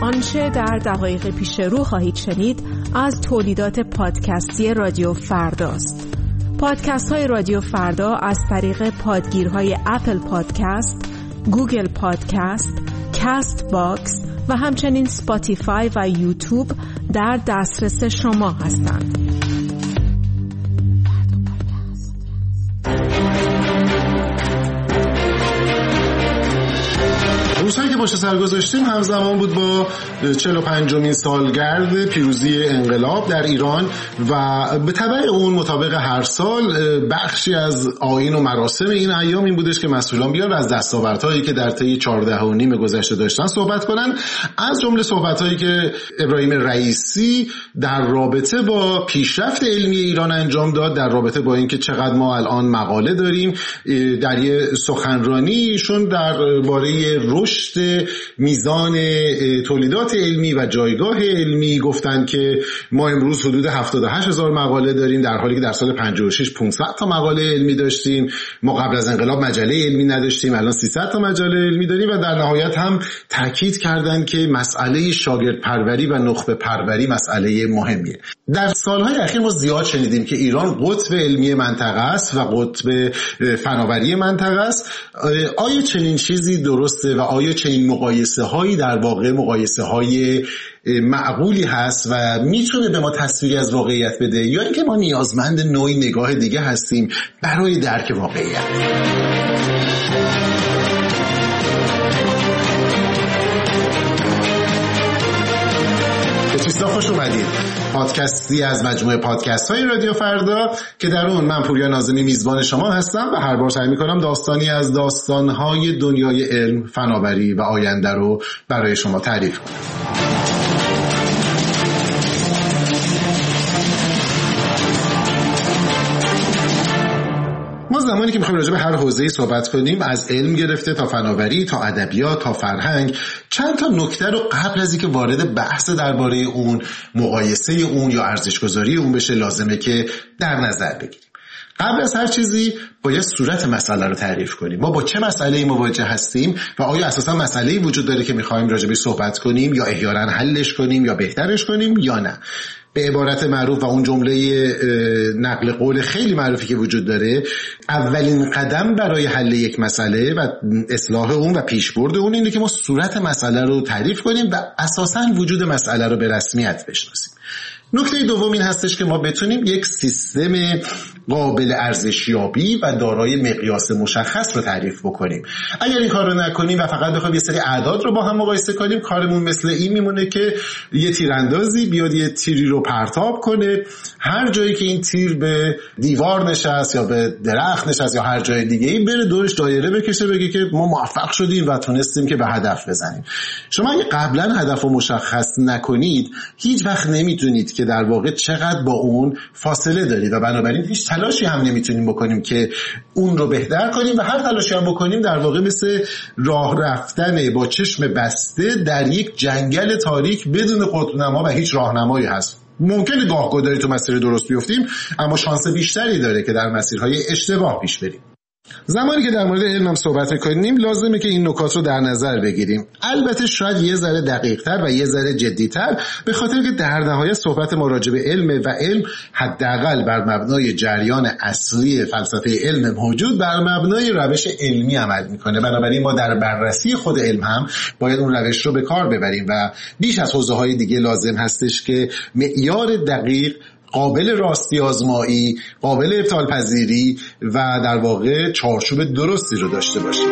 آنچه در دقایق پیش رو خواهید شنید از تولیدات پادکستی رادیو فرداست. پادکست های رادیو فردا از طریق پادگیرهای اپل پادکست، گوگل پادکست، کاست باکس و همچنین سپاتیفای و یوتیوب در دسترس شما هستند. روزهایی که باشه سر گذاشتیم همزمان بود با 45مین سالگرد پیروزی انقلاب در ایران و به تبع اون مطابق هر سال بخشی از آیین و مراسم این ایام این بودش که مسئولان بیان از دستاوردهایی که در طی 14 گذشته داشتن صحبت کنن، از جمله صحبتهایی که ابراهیم رئیسی در رابطه با پیشرفت علمی ایران انجام داد، در رابطه با اینکه چقدر ما الان مقاله داریم. در یه سخنرانیشون درباره رشد میزان تولیدات علمی و جایگاه علمی گفتن که ما امروز حدود 78,000 مقاله داریم، در حالی که در سال 56 500 تا مقاله علمی داشتیم. ما قبل از انقلاب مجله علمی نداشتیم، الان 300 تا مجله علمی داریم. و در نهایت هم تاکید کردن که مسئله شاگرد پروری و نخبه پروری مسئله مهمیه. در سالهای اخیر ما زیاد شنیدیم که ایران قطب علمی منطقه است و قطب فناوری منطقه است. آیا چنین چیزی درسته و آیا چنین مقایسه هایی در واقع مقایسه های معقولی هست و میتونه به ما تصویری از واقعیت بده، یا اینکه ما نیازمند نوعی نگاه دیگه هستیم برای درک واقعیت؟ بسیار خوش اومدید. پادکستی از مجموعه پادکست های رادیو فردا که در اون من پوریا ناظمی میزبان شما هستم و هر بار سعی میکنم داستانی از داستانهای دنیای علم، فناوری و آینده رو برای شما تعریف کنم. ما زمانی که میخوایم راجع به هر حوزه‌ای صحبت کنیم، از علم گرفته تا فناوری تا ادبیات تا فرهنگ، چند تا نکته رو قبل از اینکه وارد بحث درباره اون، مقایسه اون یا ارزش‌گذاری اون بشه لازمه که در نظر بگیریم. قبل از هر چیزی باید صورت مسئله رو تعریف کنیم. ما با چه مسئله‌ای مواجه هستیم و آیا اساساً مسئله‌ای وجود داره که می‌خوایم راجع بهش صحبت کنیم یا احیانا حلش کنیم یا بهترش کنیم یا نه. به عبارت معروف و اون جمله نقل قول خیلی معروفی که وجود داره، اولین قدم برای حل یک مسئله و اصلاح اون و پیشبرد اون اینه که ما صورت مسئله رو تعریف کنیم و اساساً وجود مسئله رو به رسمیت بشناسیم. نکته دوم این هستش که ما بتونیم یک سیستم قابل ارزشیابی و دارای مقیاس مشخص رو تعریف بکنیم. اگر این کار رو نکنیم و فقط بخوایم یه سری اعداد رو با هم مقایسه کنیم، کارمون مثل این میمونه که یه تیراندازی بیاد یه تیری رو پرتاب کنه، هر جایی که این تیر به دیوار نشست یا به درخت نشست یا هر جای دیگه ای بره دورش دایره بکشه، بگه که ما موفق شدیم و تونستیم که به هدف بزنیم. شما اگه قبلا هدف رو مشخص نکنید، هیچ وقت نمیتونید که در واقع چقدر با اون فاصله دارید و بنابراین هیچ تلاشی هم نمیتونیم بکنیم که اون رو بهتر کنیم و هر تلاشی هم بکنیم در واقع مثل راه رفتن با چشم بسته در یک جنگل تاریک بدون قطب‌نما و هیچ راهنمایی هست. ممکنه گاهگداری تو مسیر درست بیفتیم، اما شانس بیشتری داره که در مسیرهای اشتباه پیش بریم. زمانی که در مورد علم هم صحبت می‌کنیم لازمه که این نکات رو در نظر بگیریم. البته شاید یه ذره دقیق‌تر و یه ذره جدی‌تر، به خاطر که در نهایت صحبت ما راجع به علم و علم حداقل بر مبنای جریان اصلی فلسفه علم موجود بر مبنای روش علمی عمل می‌کنه. بنابراین ما در بررسی خود علم هم باید اون روش رو به کار ببریم و بیش از حوزه‌های دیگه لازم هستش که معیار دقیق، قابل راستی آزمایی، قابل ابطال پذیری و در واقع چارچوب درستی رو داشته باشیم.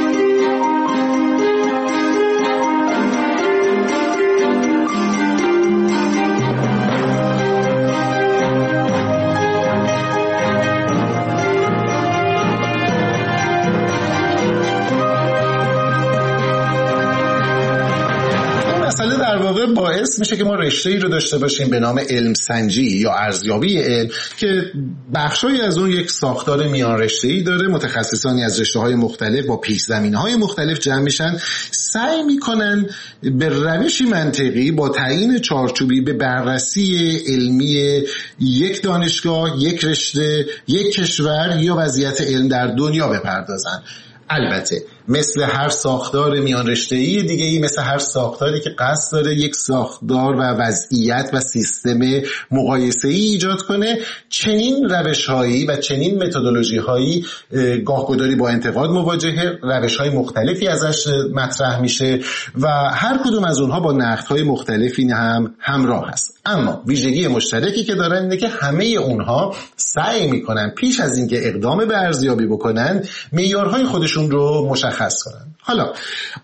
باعث میشه که ما رشته‌ای رو داشته باشیم به نام علم سنجی یا ارزیابی علم که بخشایی از اون یک ساختار میان رشته‌ای داره. متخصصانی از رشته‌های مختلف با پیش زمینه‌های مختلف جمع میشن، سعی میکنن به روشی منطقی با تعیین چارچوبی به بررسی علمی یک دانشگاه، یک رشته، یک کشور یا وضعیت علم در دنیا بپردازن. البته مثل هر ساختار میان رشته‌ای دیگه‌ای، مثل هر ساختاری که قصد داره یک ساختار و وضعیت و سیستم مقایسه‌ای ایجاد کنه، چنین روش‌هایی و چنین متدولوژی‌هایی گاه‌گداری با انتقاد مواجهه، روش‌های مختلفی ازش مطرح میشه و هر کدوم از اونها با نقدهای مختلفی هم همراه هست. اما ویژگی مشترکی که دارن اینه که همه اونها سعی میکنن پیش از اینکه اقدام به ارزیابی بکنن معیارهای خودشون رو مشخص کنن. حالا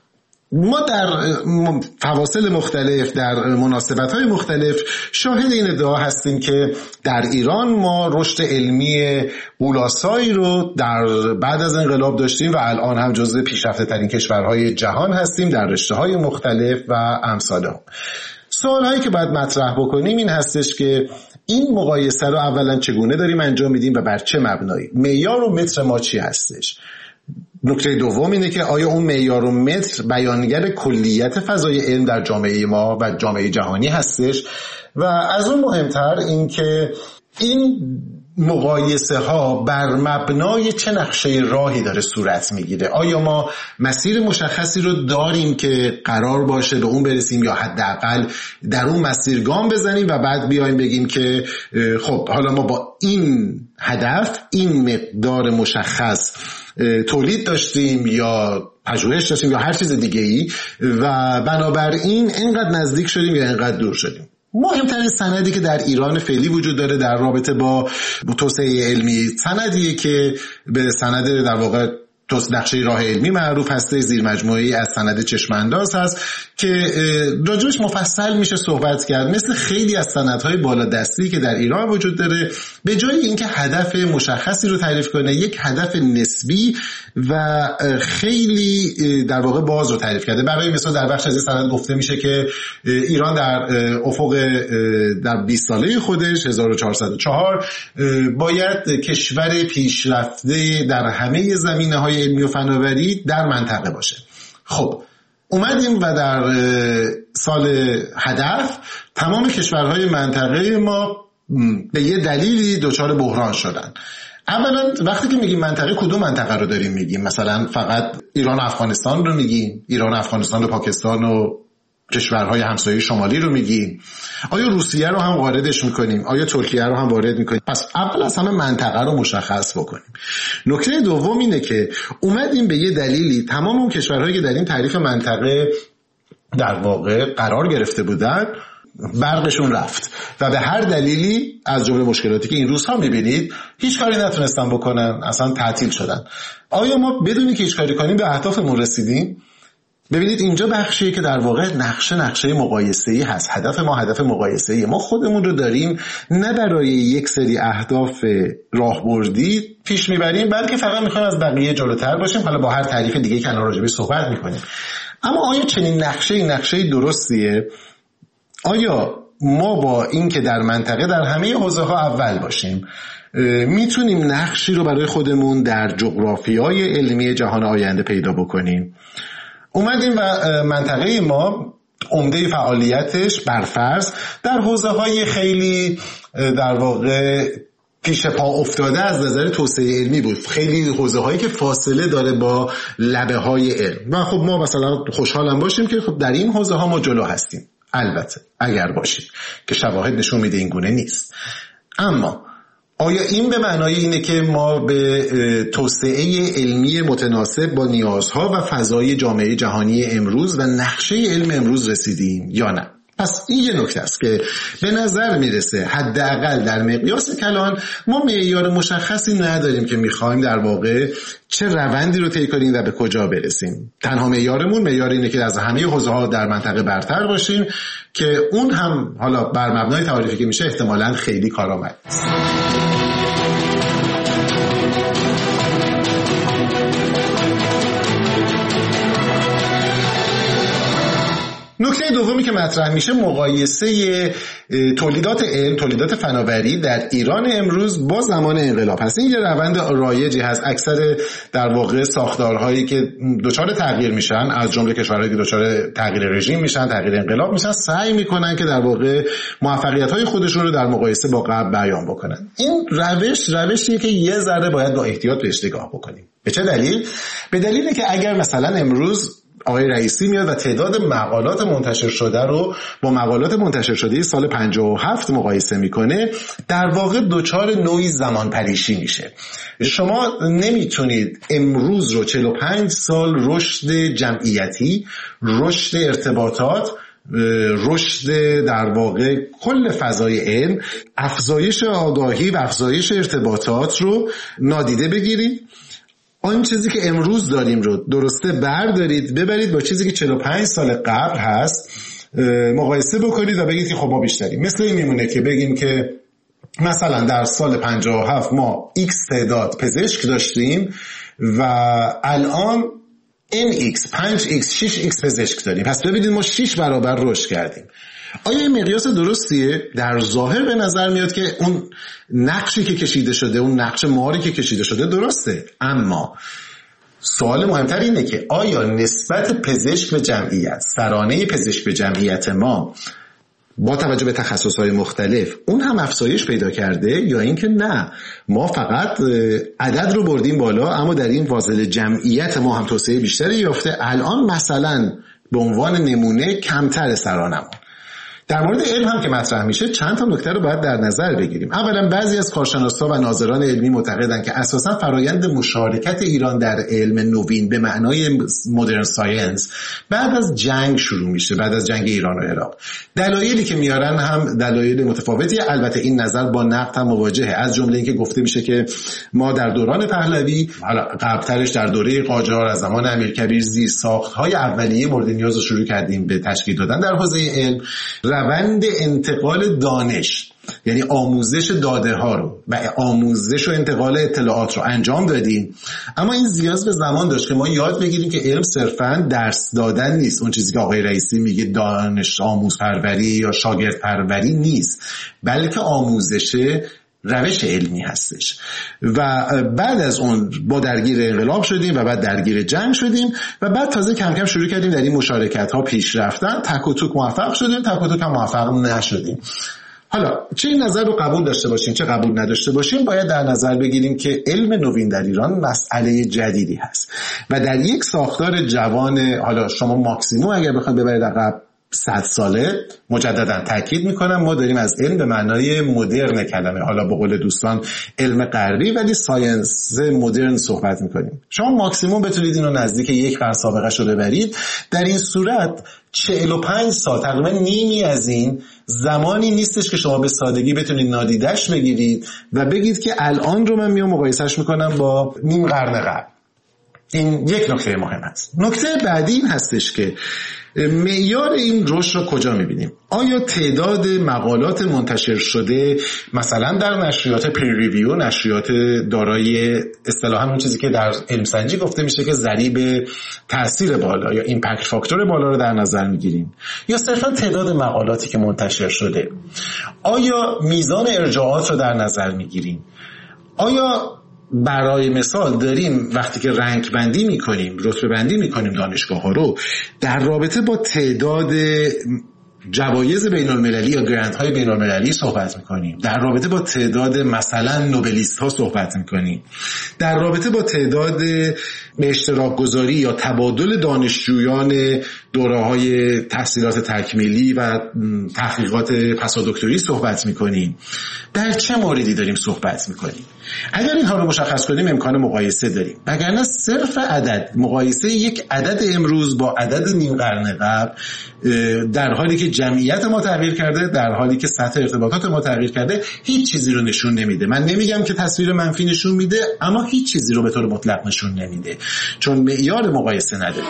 ما در فواصل مختلف، در مناسبت‌های مختلف شاهد این ادعا هستیم که در ایران ما رشد علمی غول‌آسایی رو در بعد از انقلاب داشتیم و الان هم جزو پیشرفته‌ترین کشورهای جهان هستیم در رشته‌های مختلف و امثالها. سوال‌هایی که باید مطرح بکنیم این هستش که این مقایسه رو اولا چگونه داریم انجام میدیم و بر چه مبنایی؟ معیار و متر ما چی هستش؟ نکته دوم اینه که آیا اون معیار و متر بیانگر کلیت فضای علم در جامعه ما و جامعه جهانی هستش؟ و از اون مهمتر این که این مقایسه ها بر مبنای چه نقشه راهی داره صورت میگیره؟ آیا ما مسیر مشخصی رو داریم که قرار باشه به اون برسیم یا حداقل در اون مسیر گام بزنیم و بعد بیایم بگیم که خب حالا ما با این هدف این مقدار مشخص تولید داشتیم یا پژوهش داشتیم یا هر چیز دیگه ای و بنابراین اینقدر نزدیک شدیم یا اینقدر دور شدیم. مهمترین سندی که در ایران فعلی وجود داره در رابطه با توسعه علمی سندیه که به سند در واقع نقشه راه علمی معروف هسته، زیر مجموعه‌ای از سند چشمانداز هست که راجعش مفصل میشه صحبت کرد. مثل خیلی از سندهای بالادستی که در ایران وجود داره، به جای اینکه هدف مشخصی رو تعریف کنه، یک هدف نسبی و خیلی در واقع باز رو تعریف کرده. برای مثال در بخش از این سند گفته میشه که ایران در افق در 20 ساله خودش 1404 باید کشور پیشرفته در همه زمینه‌های علمی و فناوری در منطقه باشه. خب اومدیم و در سال هدف تمام کشورهای منطقه ما به یه دلیلی دچار بحران شدن. اولا وقتی که میگیم منطقه، کدوم منطقه رو داریم میگیم؟ مثلا فقط ایران و افغانستان رو میگیم؟ ایران و افغانستان و پاکستان و کشورهای همسایه شمالی رو میگیم؟ آیا روسیه رو هم واردش میکنیم؟ آیا ترکیه رو هم وارد میکنیم؟ پس اول از همه منطقه رو مشخص بکنیم. نکته دوم اینه که اومدیم به یه دلیلی تمام اون کشورهایی که در این تعریف منطقه در واقع قرار گرفته بودن برقشون رفت و به هر دلیلی از جمله مشکلاتی که این روزها میبینید هیچ کاری نتونستن بکنن، اصلا تعطیل شدن. آیا ما بدونی که هیچ کاری کنیم به اهدافمون رسیدیم؟ ببینید اینجا بخشیه که در واقع نقشه مقایسه‌ای هست. هدف ما هدف مقایسه‌ای. ما خودمون رو داریم نه برای یک سری اهداف راهبردی پیش میبریم، بلکه فقط میخوایم از بقیه جلوتر باشیم، حالا با هر تعریف دیگه که الان راجعش صحبت میکنیم. اما آیا چنین نقشه درستیه؟ آیا ما با این که در منطقه در همه حوزه‌ها اول باشیم میتونیم نقشی رو برای خودمون در جغرافیای علمی جهان آینده پیدا بکنیم؟ اومدیم و منطقه ما عمده فعالیتش برفرض در حوزه‌های خیلی در واقع پیش پا افتاده از نظر توسعه علمی بود، خیلی حوزه‌هایی که فاصله داره با لبه‌های علم و خب ما مثلا خوشحالم باشیم که خب در این حوزه‌ها ما جلو هستیم. البته اگر باشیم که شواهد نشون میده این گونه نیست. اما آیا این به معنای اینه که ما به توسعه علمی متناسب با نیازها و فضای جامعه جهانی امروز و نقشه علم امروز رسیدیم یا نه؟ پس این یه نکته است که به نظر میرسه حداقل در مقیاس کلان ما معیار مشخصی نداریم که میخوایم در واقع چه روندی رو طی کنیم و به کجا برسیم. تنها معیار اینه که از همه حوزه‌ها در منطقه برتر باشیم که اون هم حالا بر مبنای تعریفی که میشه احتمالاً خیلی کارآمد نیست. نکته دومی که مطرح میشه مقایسه تولیدات علم، تولیدات فناوری در ایران امروز با زمان انقلاب هست. این یه روند رایجی هست. اکثر در واقع ساختارهایی که دچار تغییر میشن، از جمله کشورهایی که دچار تغییر رژیم میشن، تغییر انقلاب میشن، سعی میکنن که در واقع موفقیت‌های خودشون رو در مقایسه با قبل بیان بکنن. این روشیه که یه ذره باید با احتیاط بهش نگاه بکنیم. به چه دلیل؟ به دلیلی که اگر مثلا امروز آقای رئیسی میاد و تعداد مقالات منتشر شده رو با مقالات منتشر شده سال 57 مقایسه میکنه، در واقع دچار نوعی زمان پریشی میشه. شما نمیتونید امروز رو 45 سال رشد جمعیتی، رشد ارتباطات، رشد در واقع کل فضای علم، افزایش آگاهی و افزایش ارتباطات رو نادیده بگیرید. آن چیزی که امروز داریم رو درسته بردارید ببرید با چیزی که 45 سال قبل هست مقایسه بکنید و بگید که خب ما بیشتریم. مثل این میمونه که بگیم که مثلا در سال 57 ما X تعداد پزشک داشتیم و الان NX 5X 6X پزشک داریم، پس ببینید ما 6 برابر رشد کردیم. آیا این مقیاس درستیه؟ در ظاهر به نظر میاد که اون نقشی که کشیده شده، اون نقش ماری که کشیده شده درسته، اما سوال مهمتر اینه که آیا نسبت پزشک به جمعیت، سرانه پزشک به جمعیت ما با توجه به تخصصهای مختلف اون هم افزایش پیدا کرده، یا اینکه نه ما فقط عدد رو بردیم بالا اما در این فاصله جمعیت ما هم توسعه بیشتری یافته، الان مثلا به عنوان نمونه کمتر سرانمون. در مورد علم هم که مطرح میشه چند تا نکته رو باید در نظر بگیریم. اولا بعضی از کارشناسا و ناظران علمی معتقدند که اساسا فرایند مشارکت ایران در علم نوین به معنای مدرن ساینس بعد از جنگ شروع میشه، بعد از جنگ ایران و عراق. دلایلی که میارن هم دلایل متفاوتیه. البته این نظر با نقد هم مواجهه، از جمله اینکه گفته میشه که ما در دوران پهلوی، حالا قبلترش در دوره قاجار، از زمان امیرکبیر، زیرساخت‌های اولیه مورد نیاز رو شروع کردیم به تشکیل دادن در حوزه علم. روند انتقال دانش، یعنی آموزش داده ها رو و آموزش و انتقال اطلاعات رو انجام دادیم، اما این نیاز به زمان داشت که ما یاد بگیریم که علم صرفاً درس دادن نیست. اون چیزی که آقای رئیسی میگه دانش آموز پروری یا شاگرد پروری نیست، بلکه آموزش روش علمی هستش. و بعد از اون با درگیر انقلاب شدیم و بعد درگیر جنگ شدیم و بعد تازه کم کم شروع کردیم در این مشارکت ها پیش رفتن. تک و توک موفق شدیم، تک و توک هم موفق نشدیم. حالا چه این نظر رو قبول داشته باشیم چه قبول نداشته باشیم، باید در نظر بگیریم که علم نوین در ایران مسئله جدیدی هست و در یک ساختار جوان، حالا شما ماکسیموم اگر بخواید ببرید عقب 100 ساله، مجددا تاکید میکنم ما داریم از علم به معنای مدرن کلمه، حالا به قول دوستان علم غربی ولی ساینس مدرن صحبت میکنیم. شما ماکسیموم بتونید اینو نزدیک یک قرن سابقه شو ببرید. در این صورت 45 سال، تقریبا نیمی از این زمانی نیستش که شما به سادگی بتونید نادیدش بگیرید و بگید که الان رو من میام مقایسهش میکنم با نیم قرن قبل. این یک نکته مهم است. نکته بعدی این هستش که معیار این رشد رو کجا میبینیم؟ آیا تعداد مقالات منتشر شده مثلا در نشریات پیر ریویو، نشریات دارای اصطلاحاً اون چیزی که در علم سنجی گفته میشه که ضریب تاثیر بالا یا ایمپکت فاکتور بالا رو در نظر میگیریم، یا صرفاً تعداد مقالاتی که منتشر شده؟ آیا میزان ارجاعات رو در نظر میگیریم؟ آیا برای مثال داریم وقتی که رنک بندی میکنیم، رتبه بندی میکنیم دانشگاه ها رو، در رابطه با تعداد جوایز بین المللی یا گرانت های بین المللی صحبت میکنیم، در رابطه با تعداد مثلا نوبلیست ها صحبت میکنیم، در رابطه با تعداد به اشتراک گذاری یا تبادل دانشجویان دوره های تحصیلات تکمیلی و تحقیقات پسادکتری صحبت میکنیم؟ در چه موردی داریم صحبت میکنیم؟ اگر اینها رو مشخص کنیم امکان مقایسه داریم، وگرنه صرف عدد، مقایسه یک عدد امروز با عدد نیم قرن قبل، در حالی که جمعیت ما تغییر کرده، در حالی که سطح ارتباطات ما تغییر کرده، هیچ چیزی رو نشون نمیده. من نمیگم که تصویر منفی نشون میده، اما هیچ چیزی رو به طور مطلق نشون نمیده، چون معیار مقایسه نداره.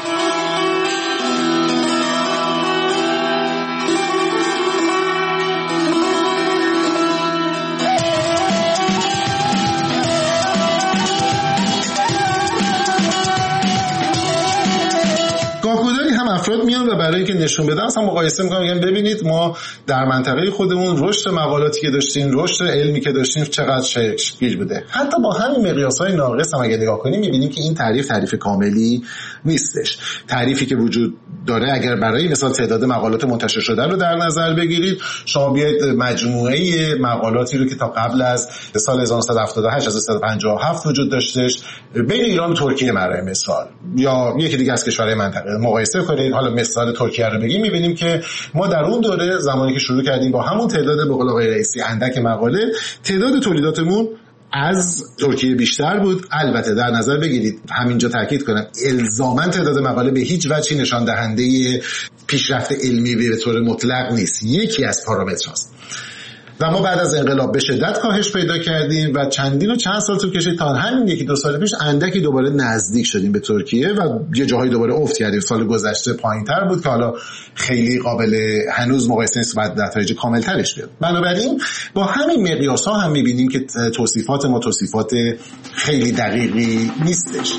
افراد میان و برای اینکه نشون بدن اصلا مقایسه میکنن، میگن ببینید ما در منطقه خودمون رشد مقالاتی که داشتیم، رشد علمی که داشتیم چقدر شکل‌گیر بوده. حتی با همین مقیاس‌های ناقص هم اگه نگاه کنیم می‌بینیم که این تعریف کاملی نیستش. تعریفی که وجود داره اگر برای مثال تعداد مقالات منتشر شده رو در نظر بگیرید، شما بیاید مجموعه مقالاتی رو که تا قبل از سال 1978 از 1957 وجود داشتش بین ایران و ترکیه برای مثال یا یکی دیگه از کشورهای منطقه مقایسه کنید. حالا مثال ترکیه رو بگیم، می‌بینیم که ما در اون دوره زمانی که شروع کردیم با همون تعداد به قول آقای رئیسی اندک مقاله، تعداد تولیداتمون از ترکیه بیشتر بود. البته در نظر بگیرید، همینجا تاکید کنم، الزاماً تعداد مقاله به هیچ وجهی نشان دهنده پیشرفت علمی به طور مطلق نیست، یکی از پارامترهاست. و ما بعد از انقلاب به شدت کاهش پیدا کردیم و چندین و چند سال طول کشید تا همین یکی دو سال پیش اندکی دوباره نزدیک شدیم به ترکیه و یه جاهای دوباره افت کردیم. سال گذشته پایین‌تر بود که حالا خیلی قابل هنوز مقایسه نیست، بعد نتایج کامل‌ترش بیاد. بنابراین با همین مقیاس‌ها هم می‌بینیم که توصیفات ما توصیفات خیلی دقیقی نیستش.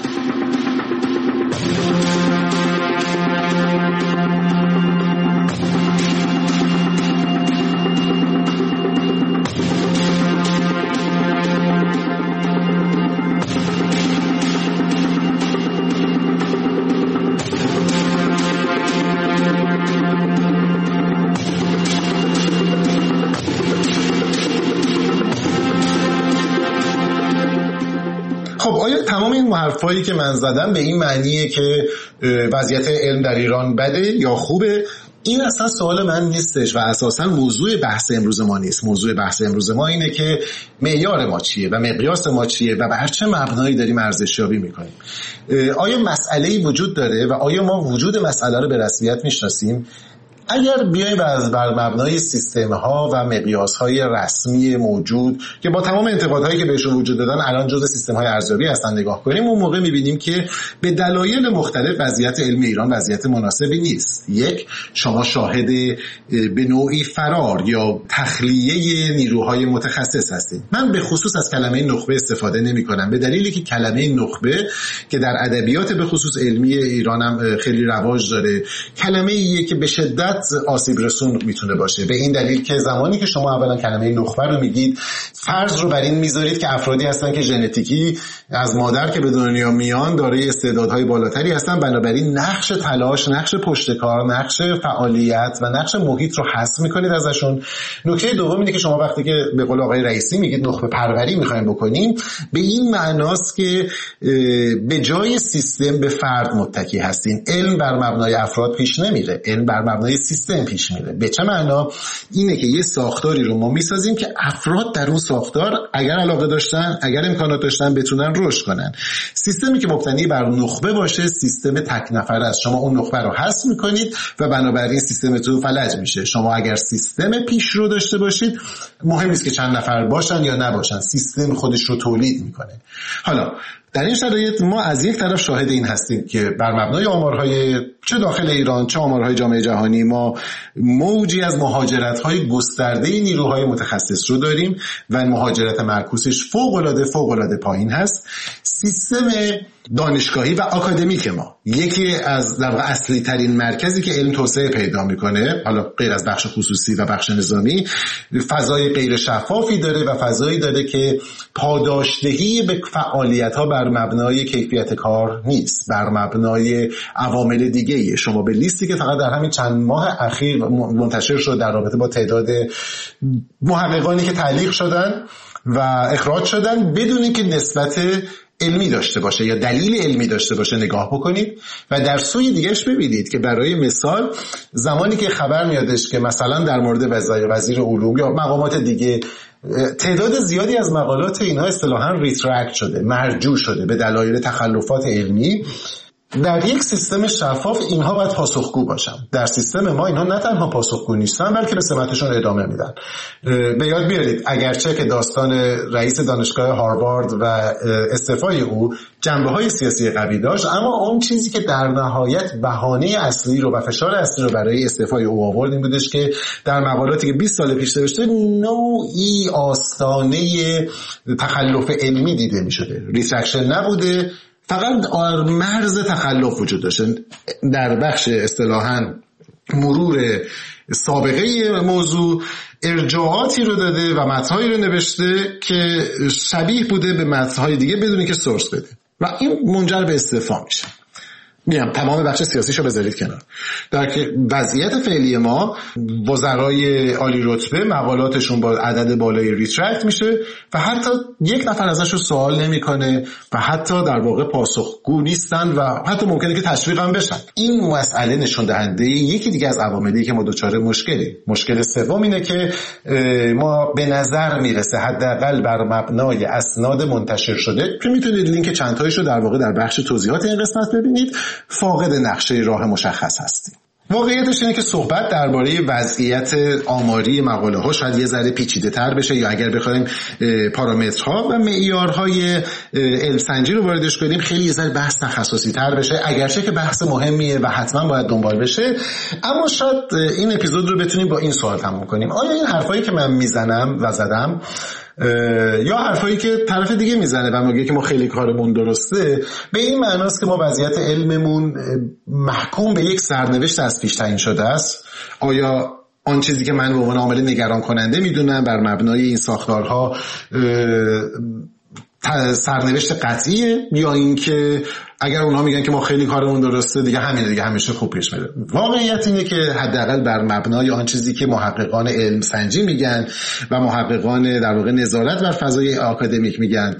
حرفایی که من زدم به این معنیه که وضعیت علم در ایران بده یا خوبه؟ این اصلا سوال من نیستش و اساسا موضوع بحث امروز ما نیست. موضوع بحث امروز ما اینه که معیار ما چیه و مقیاس ما چیه و بر چه مبنایی داریم ارزشیابی میکنیم. آیا مسئله‌ای وجود داره و آیا ما وجود مسئله رو به رسمیت میشناسیم؟ اگر بیایم بر مبنای سیستم‌ها و مقیاس‌های رسمی موجود که با تمام انتقادهایی که بهشون وجود دادن الان جزء سیستم‌های ارزیابی هستن نگاه کنیم، اون موقع می‌بینیم که به دلایل مختلف وضعیت علمی ایران وضعیت مناسبی نیست. یک، شما شاهد به نوعی فرار یا تخلیه نیروهای متخصص هستید. من به خصوص از کلمه نخبه استفاده نمی‌کنم به دلیلی که کلمه نخبه که در ادبیات به خصوص علمی ایران هم خیلی رواج داره، کلمه‌ایه که به شدت آسیب رسون میتونه باشه، به این دلیل که زمانی که شما اولا کلمه نخبه رو میگید فرض رو بر این میذارید که افرادی هستن که ژنتیکی از مادر که به دنیا میان دارای استعدادهای بالاتری هستن، بنابراین نقش تلاش، نقش پشتکار، نقش فعالیت و نقش محیط رو حذف میکنید ازشون. نکته دوم اینه که شما وقتی که به قول آقای رئیسی میگید نخبه پروری میخوایم بکنیم، به این معناست که به جای سیستم به فرد متکی هستین. علم بر مبنای افراد پیش نمیره، علم بر مبنای سیستم پیش میره. به چه معنا؟ اینه که یه ساختاری رو ما میسازیم که افراد در اون ساختار اگر علاقه داشتن، اگر امکانات داشتن، بتونن رشد کنن. سیستمی که مبتنی بر نخبه باشه سیستم تک نفره است. شما اون نخبه رو حذف میکنید و بنابراین سیستمتون فلج میشه. شما اگر سیستم پیشرو داشته باشید، مهم نیست که چند نفر باشن یا نباشن، سیستم خودش رو تولید میکنه. حالا در این شرایط ما از یک طرف شاهد این هستیم که بر مبنای آمارهای چه داخل ایران چه آمارهای جامعه جهانی ما موجی از مهاجرت‌های گسترده نیروهای متخصص رو داریم و مهاجرت معکوسش فوق‌العاده پایین هست. سیستم دانشگاهی و آکادمیک ما یکی از در واقع اصلی ترین مرکزی که علم توسعه پیدا میکنه، حالا غیر از بخش خصوصی و بخش نظامی، فضای غیر شفافی داره و فضایی داره که پاداشدهی به فعالیت‌ها بر مبنای کیفیت کار نیست، بر مبنای عوامل دیگه‌ای. شما به لیستی که فقط در همین چند ماه اخیر منتشر شد در رابطه با تعداد محققانی که تعلیق شدن و اخراج شدن بدون اینکه نسبت علمی داشته باشه یا دلیل علمی داشته باشه نگاه بکنید و در سوی دیگهش ببینید که برای مثال زمانی که خبر میادش که مثلا در مورد وزیر علوم یا مقامات دیگه تعداد زیادی از مقالات اینها اصطلاحاً ریترکت شده، مرجوع شده به دلایل تخلفات علمی، در یک سیستم شفاف اینها باید پاسخگو باشن. در سیستم ما اینها نه تنها پاسخگو نیستن بلکه به سمتشون ادامه میدن. به یاد بیارید اگرچه که داستان رئیس دانشگاه هاروارد و استعفای او جنبه‌های سیاسی قوی داشت، اما اون چیزی که در نهایت بهانه اصلی رو و فشار اصلی رو برای استعفای او آورد این بودش که در مقالاتی که 20 سال پیش نوشته نوعی آستانه تخلف علمی دیده می‌شده. ریترکشن نبوده، فقط مرز تخلف وجود داشته. در بخش اصطلاحاً مرور سابقه موضوع ارجاعاتی رو داده و متن‌هایی رو نوشته که شبیه بوده به متن‌های دیگه بدون که سورس بده و این منجر به استعفا میشه. میگم تمام بخش سیاسیشو بذارید کنار. در وضعیت فعلی ما وزرای عالی رتبه مقالاتشون با عدد بالایی ریترکت میشه و حتی یک نفر ازش رو سوال نمیکنه و حتی در واقع پاسخگو نیستن و حتی ممکنه که تشویق هم بشن. این مسئله نشون دهنده یکی دیگه از عواملی که ما دچار مشکل سوم اینه که ما به نظر میرسه حداقل بر مبنای اسناد منتشر شده که میتونید لینک چند تایشو در واقع در بخش توضیحات این قسمت ببینید، فاقد نقشه راه مشخص هستیم. واقعیتش اینه که صحبت درباره وضعیت آماری مقاله ها شاید یه ذره پیچیده تر بشه یا اگر بخوایم پارامترها و معیارهای علم سنجی رو واردش کنیم خیلی یه ذره بحث تخصصی تر بشه، اگرچه که بحث مهمیه و حتما باید دنبال بشه. اما شاید این اپیزود رو بتونیم با این سوال تموم کنیم: آیا این حرفایی که من میزنم و زدم یا حرفایی که طرف دیگه میزنه و میگه که ما خیلی کارمون درسته به این معناست که ما وضعیت علممون محکوم به یک سرنوشت از پیش تعیین شده است؟ آیا آن چیزی که من به عنوان عامل نگران کننده میدونم بر مبنای این ساختارها سرنوشت قطعیه یا اینکه اگر اونها میگن که ما خیلی کارمون درسته دیگه همینه، دیگه همیشه خوب پیش میره؟ واقعیت اینه که حداقل بر مبنای آن چیزی که محققان علم سنجی میگن و محققان در واقع نظارت بر فضای آکادمیک میگن،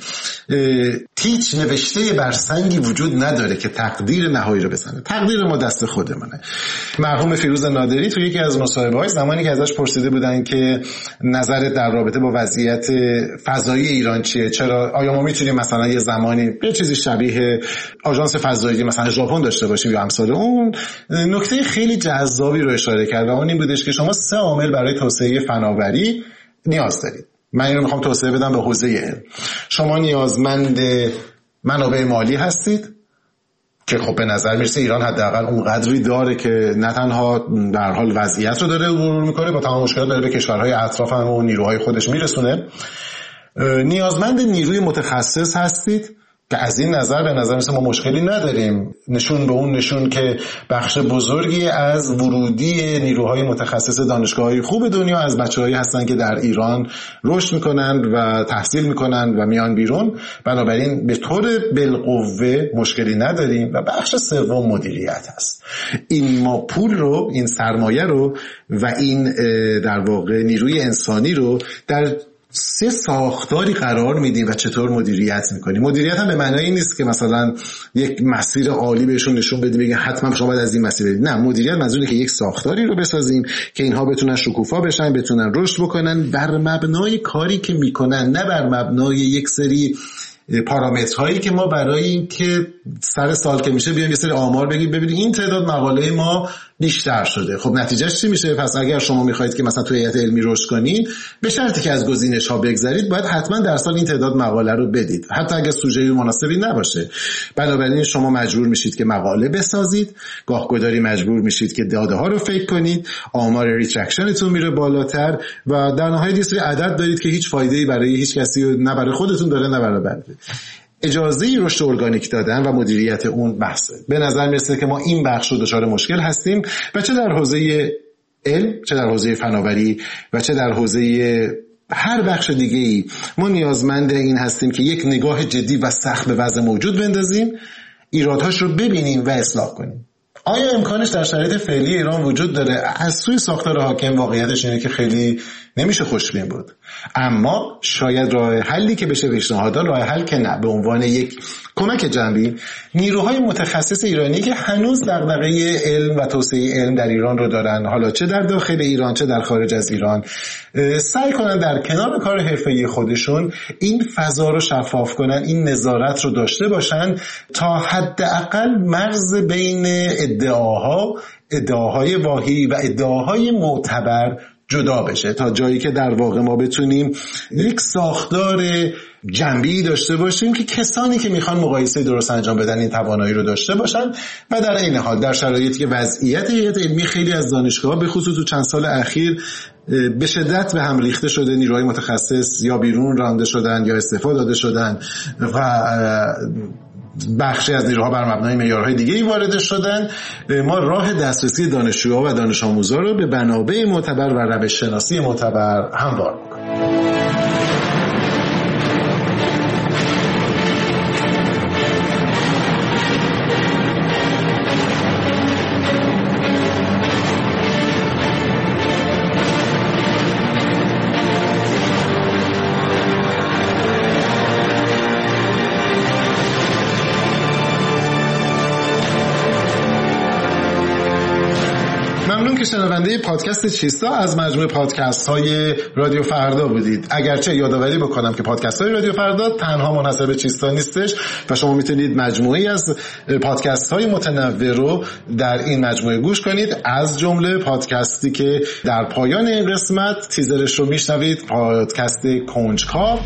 هیچ نوشته بر سنگی وجود نداره که تقدیر نهایی رو بزنه. تقدیر ما دست خودمونه. مرحوم فیروز نادری تو یکی از مصاحبه‌های زمانی که ازش پرسیده بودن که نظرت در رابطه با وضعیت فضایی ایران چیه، چرا آیا ما میتونیم مثلا یه زمانی یه چیزی شبیه آژانس فضایی مثلا ژاپن داشته باشیم یا امثال اون، نکته خیلی جذابی رو اشاره کرد و اون این بودش که شما 3 عامل برای توسعه فناوری نیاز دارید. من اینو میخوام توسعه بدم به حوزه علم. شما نیازمند منابع مالی هستید که خب به نظر میرسه ایران حداقل اون قدری داره که نه تنها در حال وضعیت رو داره مرور میکنه، با تمام مشکلات داره به کشورهای اطراف هم و نیروهای خودش میرسونه. نیازمند نیروی متخصص هستید که از این نظر به نظر میسه ما مشکلی نداریم، نشون که بخش بزرگی از ورودی نیروهای متخصص دانشگاه‌های خوب دنیا از بچه‌هایی هستن که در ایران رشد میکنن و تحصیل میکنن و میان بیرون. بنابراین به طور بالقوه مشکلی نداریم. و بخش سوم مدیریت هست. این ما پول رو، این سرمایه رو و این در واقع نیروی انسانی رو در 3 ساختاری قرار میدیم و چطور مدیریت میکنیم. مدیریت هم به معنی این نیست که مثلا یک مسیر عالی بهشون نشون بدیم بگیم حتما شما باید از این مسیر برید. نه، مدیریت منظور اینه که یک ساختاری رو بسازیم که اینها بتونن شکوفا بشن، بتونن رشد بکنن بر مبنای کاری که میکنن، نه بر مبنای یک سری پارامترهایی که ما برای این که سر سال که میشه بیایم یه سری آمار بگیم ببینید این تعداد مقاله ما بیشتر شده. خب نتیجهش چی میشه؟ پس اگر شما میخواید که مثلا توی هیئت علمی رشد کنید، به شرطی که از گزینش ها بگذرید، باید حتما در سال این تعداد مقاله رو بدید، حتی اگر سوژه مناسبی نباشه. بنابراین شما مجبور میشید که مقاله بسازید، گاهگداری مجبور میشید که داده ها رو فکر کنید، آمار ریترکشنتون میره بالاتر و در نهایت یه سری عدد دارید که هیچ فایده‌ای برای هیچ کسی نه برای خودتون داره نه برای بقیه. اجازه رشد ارگانیک دادن و مدیریت اون بحثه. به نظر میرسه که ما این بخش رو دچار مشکل هستیم و چه در حوزه علم، چه در حوزه فناوری و چه در حوزه هر بخش دیگه‌ای ما نیازمند این هستیم که یک نگاه جدی و سخت به وضع موجود بندازیم، ایرادهاش رو ببینیم و اصلاح کنیم. آیا امکانش در شرایط فعلی ایران وجود داره؟ از سوی ساختار حاکم واقعیتش اینه که خیلی نمیشه خوشبین بود. اما شاید راه حلی که بشه پیشنهاد داد، راه حل که نه، به عنوان یک کمک جنبی نیروهای متخصص ایرانی که هنوز دغدغه علم و توسعه علم در ایران رو دارن، حالا چه در داخل ایران چه در خارج از ایران، سعی کنن در کنار کار حرفه‌ای خودشون این فضا رو شفاف کنن، این نظارت رو داشته باشن تا حداقل مرز بین ادعاهای واهی و ادعاهای معتبر جدا بشه، تا جایی که در واقع ما بتونیم یک ساختار جنبی داشته باشیم که کسانی که میخوان مقایسه درست انجام بدن این توانایی رو داشته باشن. و در این حال در شرایطی که وضعیت هیئت علمی خیلی از دانشگاه‌ها به خصوص تو چند سال اخیر به شدت به هم ریخته شده، نیروهای متخصص یا بیرون رانده شدن یا استعفا داده شدن و بخشی از نیروها بر مبنای معیارهای دیگه‌ای وارد شدن. ما راه دسترسی دانشجوها و دانش آموزا رو به منابع معتبر و روش‌شناسی معتبر هموار می‌کنیم. که شنونده پادکست چیستا از مجموعه پادکست های رادیو فردا بودید. اگرچه یادآوری بکنم که پادکست های رادیو فردا تنها منحصر به چیستا نیستش و شما میتونید مجموعه‌ای از پادکست های متنوع رو در این مجموعه گوش کنید، از جمله پادکستی که در پایان این قسمت تیزرش رو میشنوید، پادکست کنجکاو.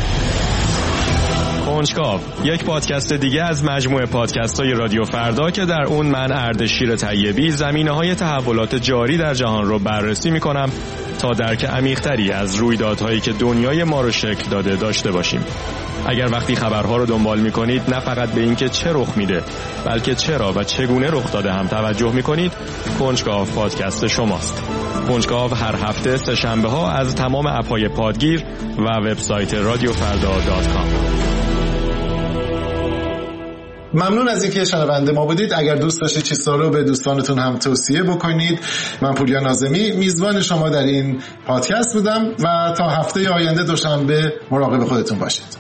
کنجکاو، یک پادکست دیگه از مجموعه پادکست‌های رادیو فردا که در اون من اردشیر طیبی زمینه‌های تحولات جاری در جهان رو بررسی می‌کنم تا درک عمیق‌تری از رویدادهایی که دنیای ما رو شکل داده داشته باشیم. اگر وقتی خبرها رو دنبال می‌کنید نه فقط به اینکه چه رخ میده، بلکه چرا و چگونه رخ داده هم توجه می‌کنید، کنجکاو پادکست شماست. کنجکاو هر هفته سه‌شنبه‌ها از تمام اپ‌های پادگیر و وبسایت radiofarda.com. ممنون از اینکه شنونده ما بودید. اگر دوست داشتید چیستا رو به دوستانتون هم توصیه بکنید. من پوریا ناظمی میزبان شما در این پادکست بودم و تا هفته آینده دوشنبه مراقب خودتون باشید.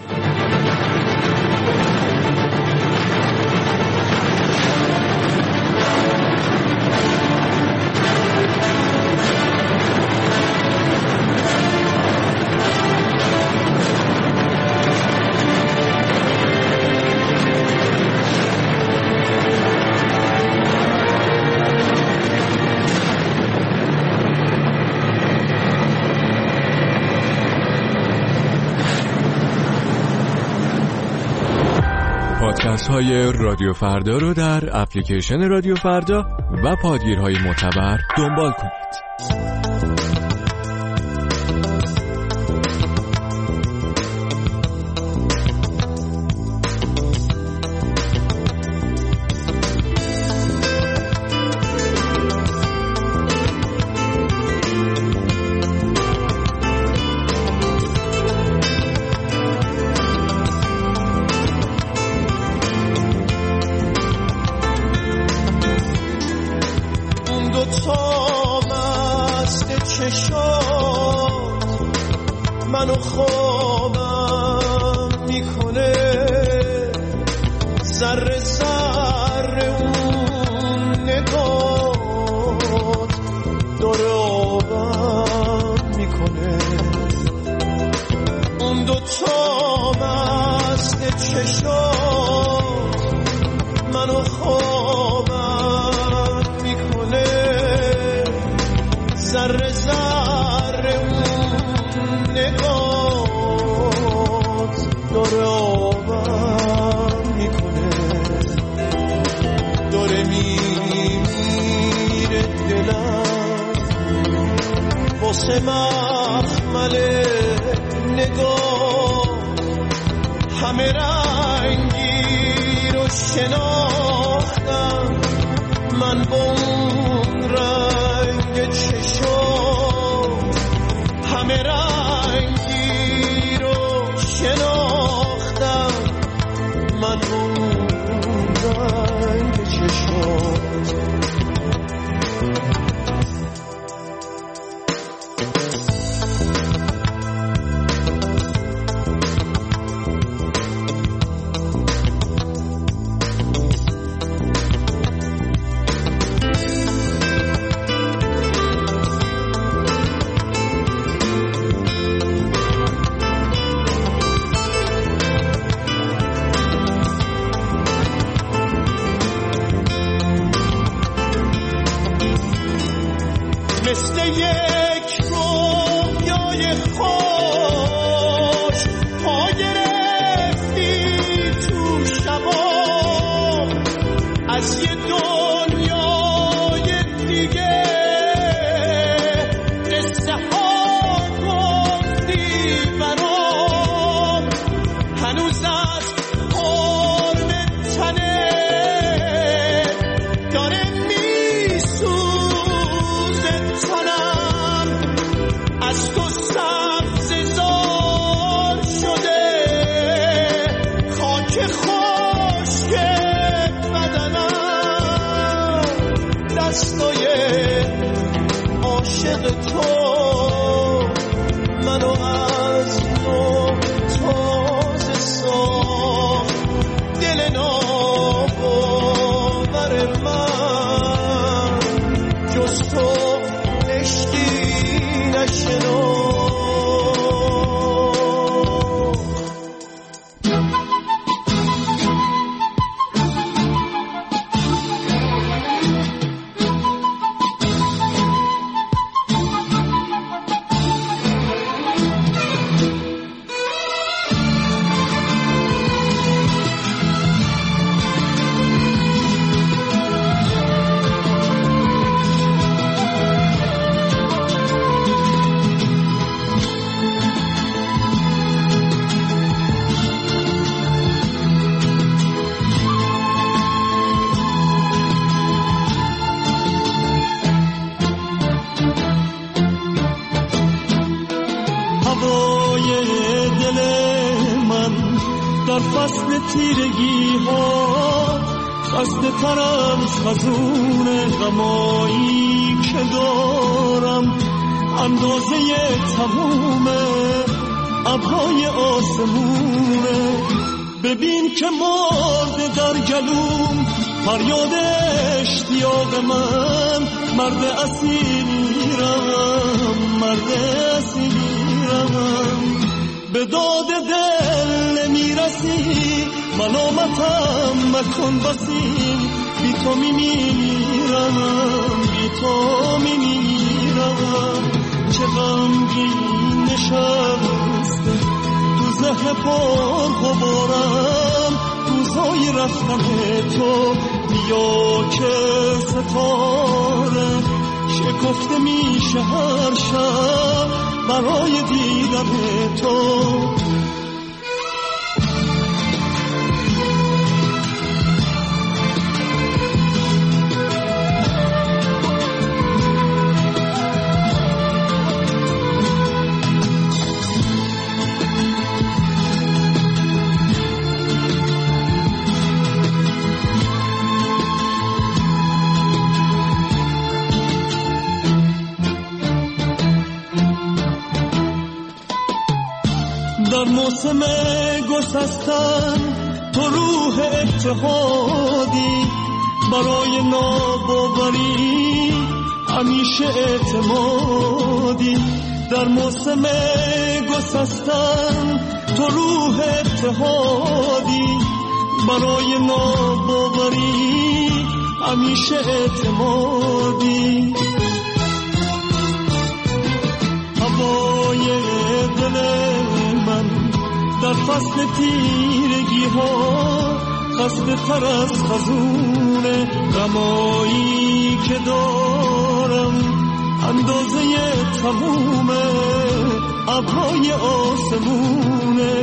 پادکست های رادیو فردا رو در اپلیکیشن رادیو فردا و پادگیرهای معتبر دنبال کنید. منو خوابم میکنه، ذره ذره اون نگات داره آبم میکنه. اون دوتا مست چشات منو خوابم میکنه، ذره ذره اون نگات داره آبم میکنه. داره میمیره دلم واسه مخمل نگاه، همه رنگی رو شناختم من با اون رنگ چشم، همه رنگی رو شناختم من با اون رنگ چشم. مثل یک رویای خوش پا گرفتی تو شبا، از یه دنیای دیگه قصه ها گفتی برام، هنوز از قرب دستای عاشق تو منو از نو تازه ساخت. دل ناباور من جز تو عشقی نشناخت. تیرگی ها خسته ترم خزون غمایی که دارم. اندازه تموم ابرهای آسمونه. ببین که مرده در گلوم فریاد اشتیاق من. مرد اسیرم، مرد اسیرم، به داد دل نمیرسی. ملامتم مکن بسی، بی تو میمیرم، بی تو میمیرم. چه غمگین نشسته تو ذهن پر غبارم روزهای رفتن تو. بیا که ستاره شکفته میشه هر شب برای دیدن تو. در موسم گسستن تو روح اتحادی. برای ناباوری همیشه اعتمادی. در موسم گسستن تو روح اتحادی. برای ناباوری همیشه اعتمادی. هوای دل من در فصل تیرگی ها خسته تر از خزون غمایی که دارم. اندازه تموم ابرهای آسمونه.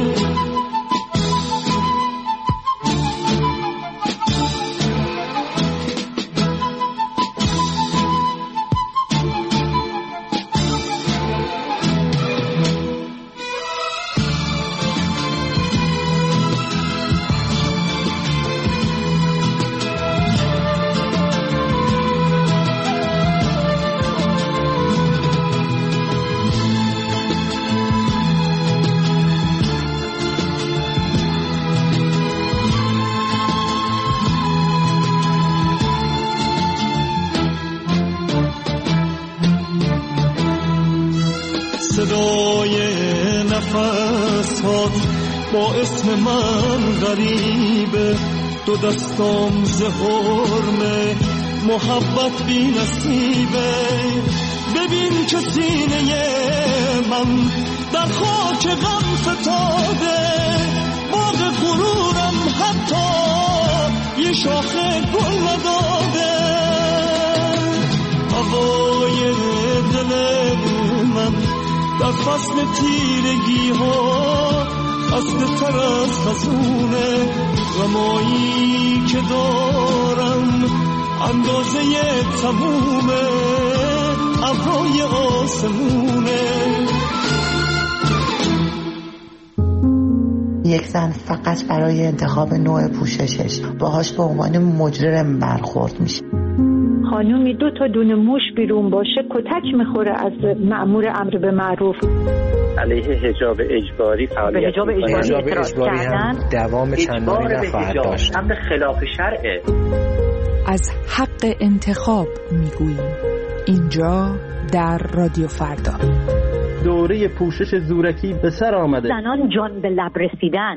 صدای نفسات با اسم من غریبه. دو دستام ز حرمه محبت بی نصیبه. ببین که سینه من در خاک غم فتاده. باغ غرورم حتی یه شاخه گل نداده. هوای دل من در فصل تیرگی ها خسته تر از خزون غمایی که دارم. اندازه تموم ابرهای آسمونه. یک زن فقط برای انتخاب نوع پوششش باهاش به عنوان مجرم برخورد میشه. خانومی 2 تا دونه موش بیرون باشه کتک میخوره از مأمور امر به معروف. علیه حجاب اجباری فعالیت حجاب اجباری هم دوام چندانی نخواهد داشت. امر خلاف شرعه. از حق انتخاب میگوییم اینجا در رادیو فردا. دوره پوشش زورکی به سر آمده. زنان جان به لب رسیدن.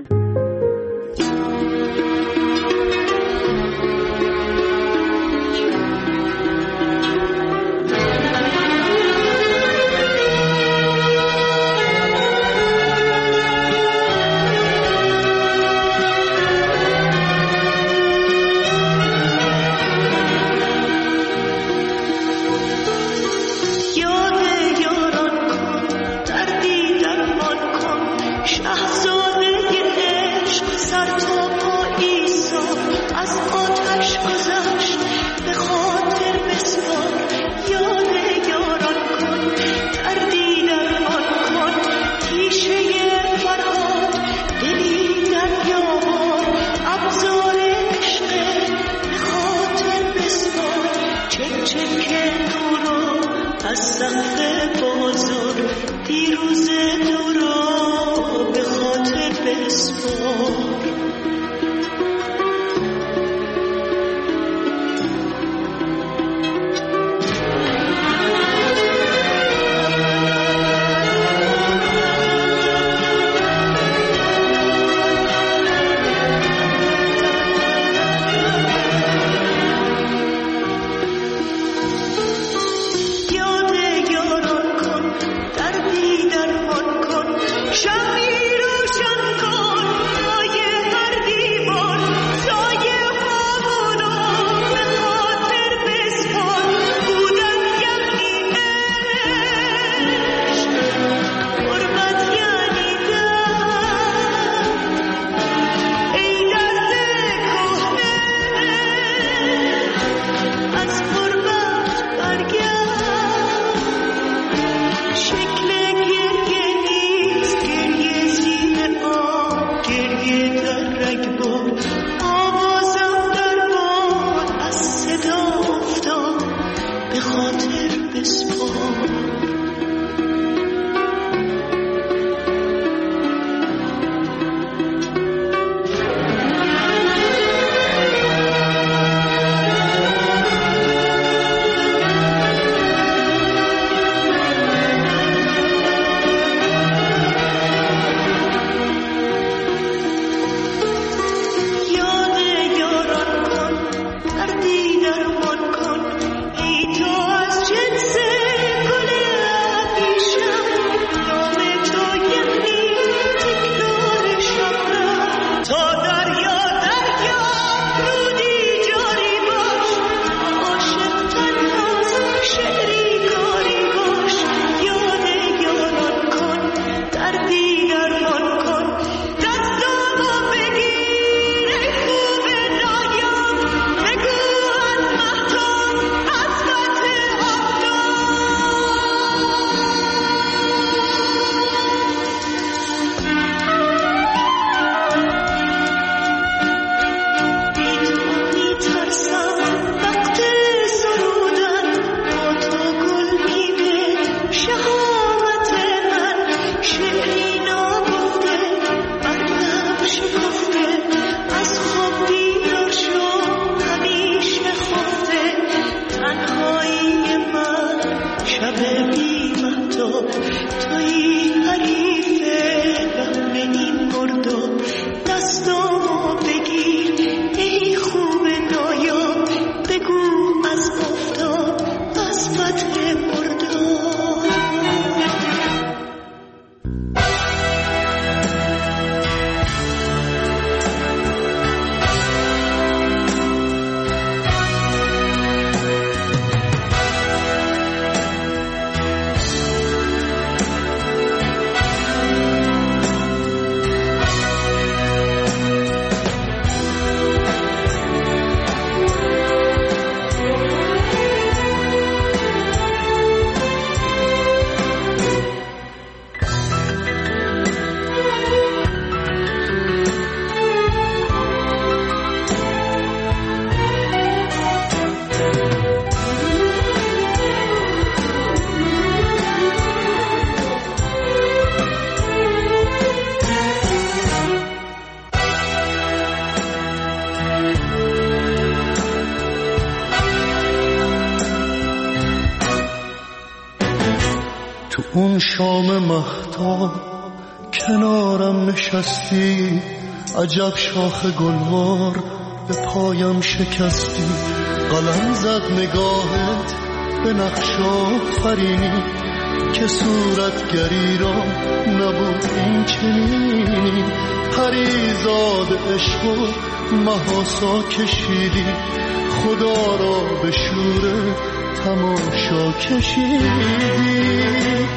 اون شام مهتاب کنارم نشستی، عجب شاخ گلوار به پایم شکستی. قلم زد نگاهت به نقش آفرینی که صورتگری را نبود این چنین. پریزاد عشق و محاسا کشیدی، خدا را به شور تماشا کشیدی.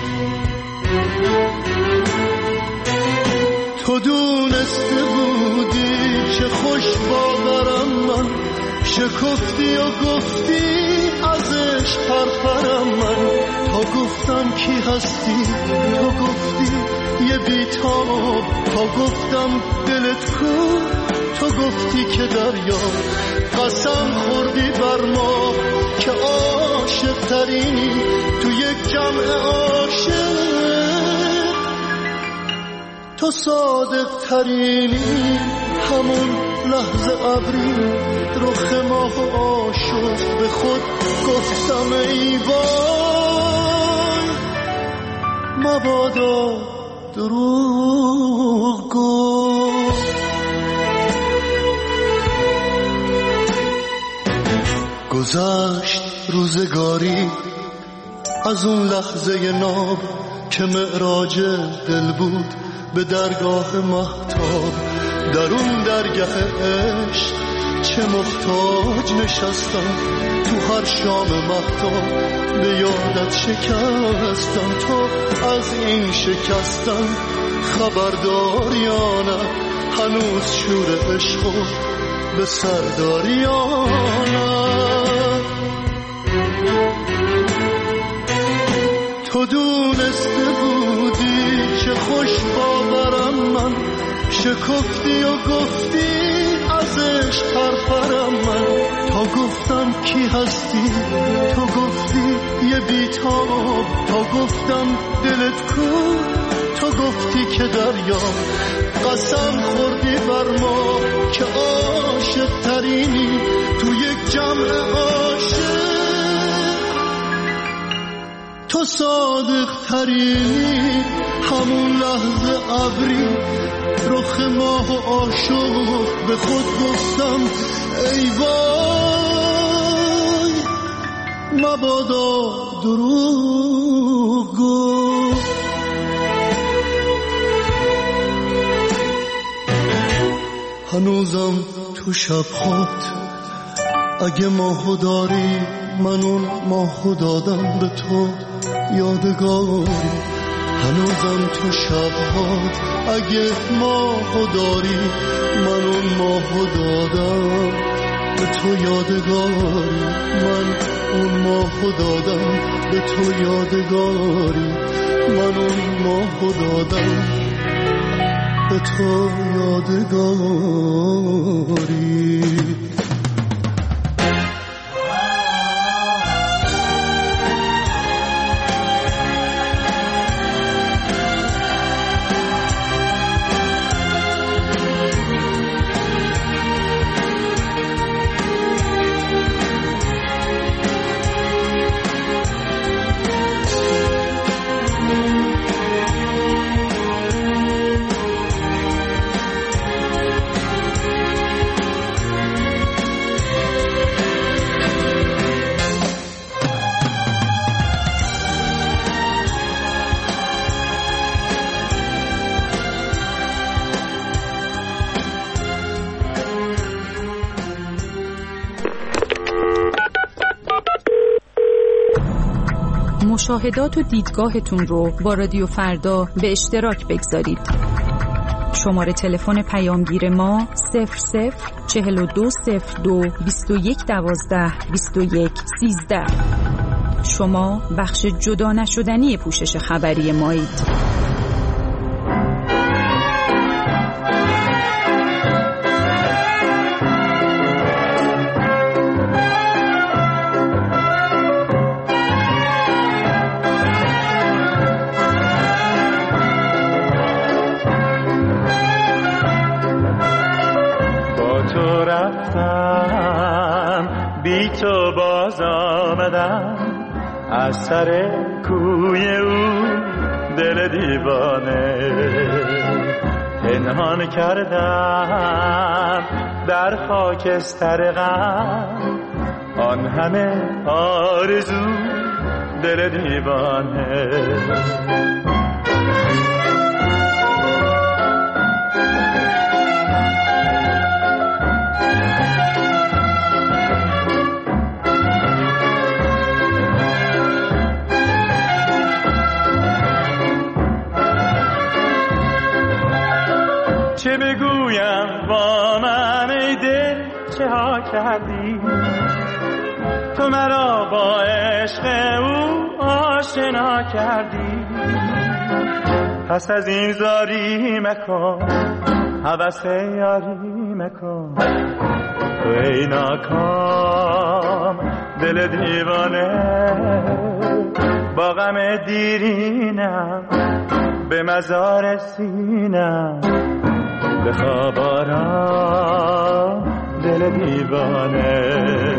تو دونسته بودی چه خوش باورم من، شکفتی و گفتی ازش پرپرم من. تا گفتم کی هستی تو گفتی یه بیتاب، تا گفتم دلت کو تو گفتی که دریا. قسم خوردی بر ما که عاشق ترینی تو یک جمع عاشق، تو صادق ترینی. همون لحظه ابری رخ ماه آشفت، به خود گفتم ای وای مبادا دروغ گفت. گذشت روزگاری از اون لحظه ناب که معراج دل بود به درگاه مهتاب. در اون درگاه عشق چه محتاج نشستم، تو هر شام مهتاب به یادت شکستم. تو از این شکستم خبردار یا نه، هنوز شور عشقو به سردار یا نه. تو دونسته بودی چه خوش باورم من، شکفتی و گفتی ازش پرپرم من. تا گفتم کی هستی تو گفتی یه بیتاب، تا گفتم دلت کو تو گفتی که دریا. قسم خوردی بر ما که عاشق ترینی تو یک جمع عاشق، تو صادق ترینی. همون لحظه ابری رخ ماه و عاشق، به خود گفتم ای وای مبادا دروغ گفت. هنوزم تو شب‌هات اگه ماهو داری، من اون ماهو دادم به تو یادگاری. هنوزم تو شب‌هات اگه ماهو داری، من اون ماهو دادم به تو یادگاری. من اون ماهو دادم به تو یادگاری. من اون ماهو دادم به تو یادگاری. مشاهدات و دیدگاهتون رو با رادیو فردا به اشتراک بگذارید. شماره تلفن پیامگیر ما 00420221122113. شما بخش جدا نشدنی پوشش خبری مایید. بی تو باز آمدم از سر کوی او دل دیوانه پنهان کردم در خاکستر غم آن همه آرزو دل دیوانه چه بگویم با من ای دل چه ها کردی تو مرا با عشق او آشنا کردی پس از این زاری مکن هوس یاری مکن تو ای ناکام دل دیوانه با غم دیرینم به مزار سینم بخواب آرام دل دیوانه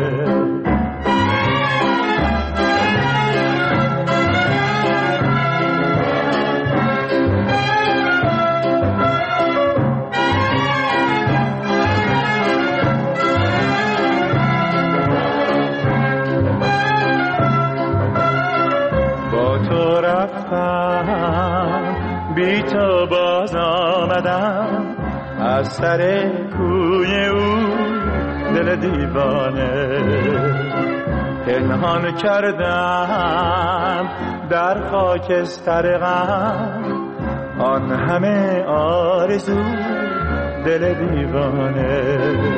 با تو رفتم بی تو باز آمدم از سر کوی او دل دیوانه پنهان کردم در خاکستر غم آن همه آرزو دل دیوانه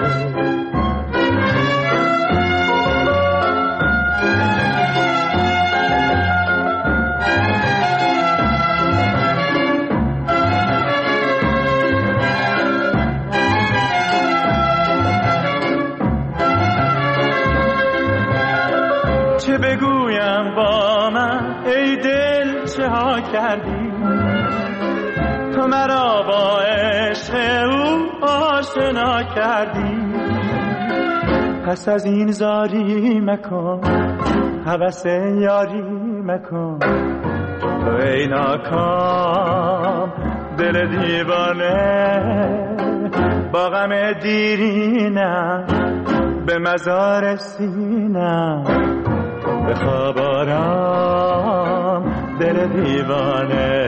چه بگویم با من ای دل چه ها کردی تو مرا با عشق او آشنا کردی پس از این زاری مکن هوس یاری مکن تو ای ناکام دل دیوانه با غم دیرینم به مزار سینم بخواب آرام دل دیوانه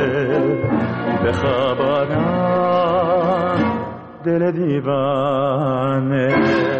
بخواب آرام دل دیوانه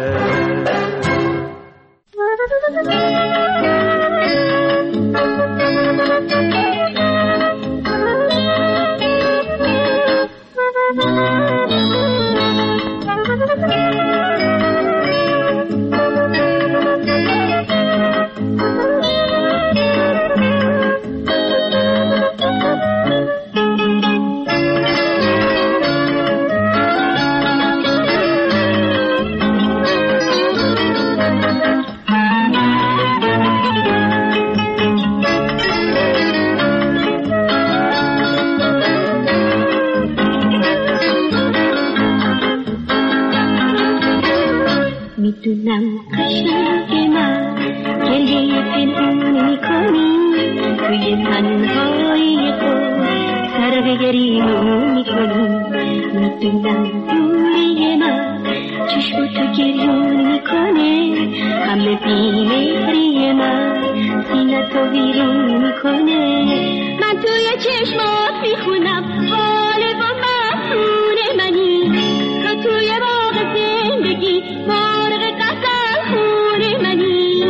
میدونم قشنگ من گریه پنهون میکنی توی تنهایی خود سر به گریمون میکنی میدونم دوری من چشم تو گریون میکنه همه بیمهری من سینه تو بیرون میکنه من توی چشمات میخونم حال با مفتون منی تو توی باغ زندگی مرغ قسم خون منی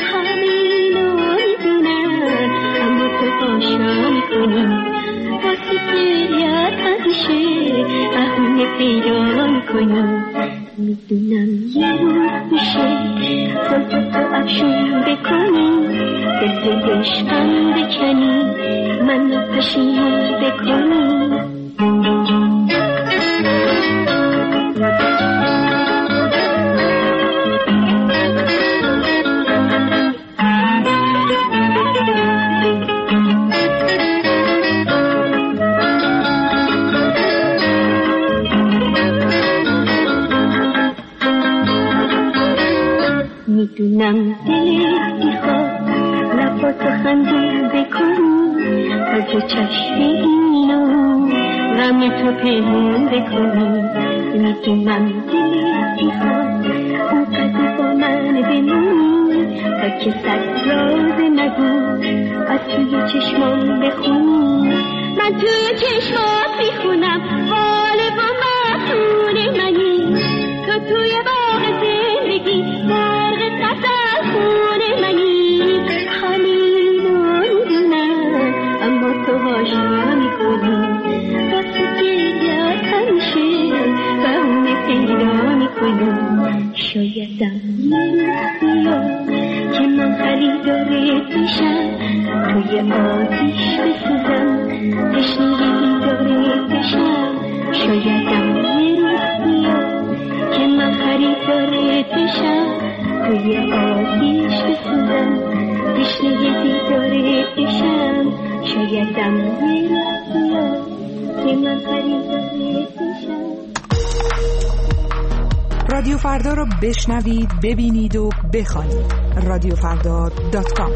همینو میدونم اما تو آشنا میکنی واسه گریت ازشه بهونه پیدا میکنی میدونم یه روز میشه تو افشون بکنی دل عشقم بکنی من پشیمون بکنی میدونم دلت میخواد با تو خنده کنی از چشم اینو غم تو پنهون بکنی میدونم دلت میخواد اونقدر با من بمونی تا که صد راز نگو از توی چشمان بخونی من توی چشمات میخونم حال با مفتون منی تو توی باغ زندگی برق غزل خون منی همینو میدونم اما تو هاشا میکنی واسه گریت همیشه بهونه پیدا میکنی شایدم بیاد که من خریدارت بشم توی آتیش بسوزم تشنه دیدارت بشم شایدم بیاد که من خریدارت بشم توی آتیش بسوزم تشنه دیدارت بشم شایدم بیاد که من خریدارت بشم. رادیو فردا رو بشنوید، ببینید و بخوانید. رادیوفردا.com.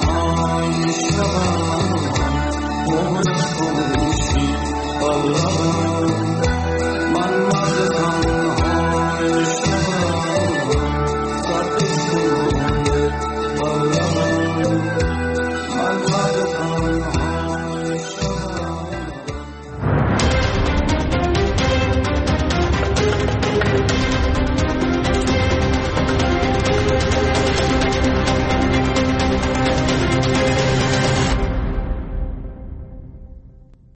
Allah